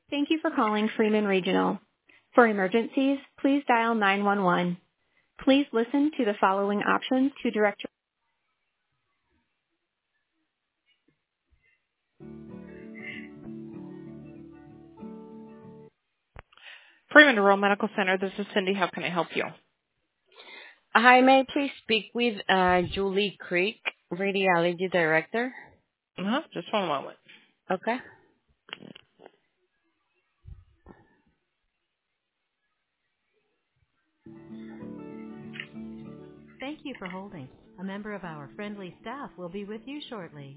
Thank you for calling Freeman Regional. For emergencies, please dial 911. Please listen to the following options to direct your... Freeman Rural Medical Center, this is Cindy. How can I help you? Hi, may I please speak with Julie Creek, Radiology Director? Just one moment. Okay. Thank you for holding. A member of our friendly staff will be with you shortly.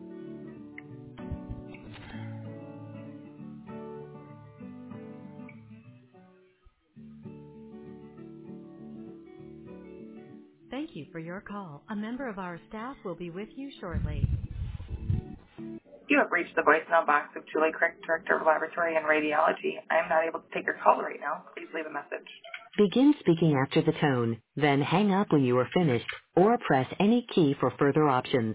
Thank you for your call. A member of our staff will be with you shortly. You have reached the voicemail box of Julie Crick, Director of Laboratory and Radiology. I am not able to take your call right now. Please leave a message. Begin speaking after the tone, then hang up when you are finished, or press any key for further options.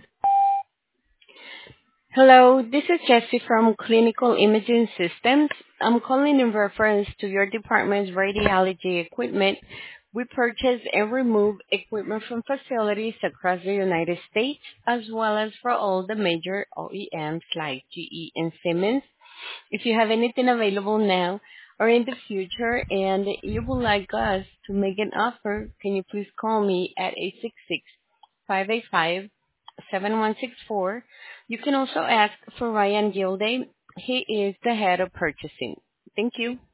Hello, this is Jessie from Clinical Imaging Systems. I'm calling in reference to your department's radiology equipment. We purchase and remove equipment from facilities across the United States, as well as for all the major OEMs like GE and Siemens. If you have anything available now or in the future and you would like us to make an offer, can you please call me at 866-585-7164. You can also ask for Ryan Gilday. He is the head of purchasing. Thank you.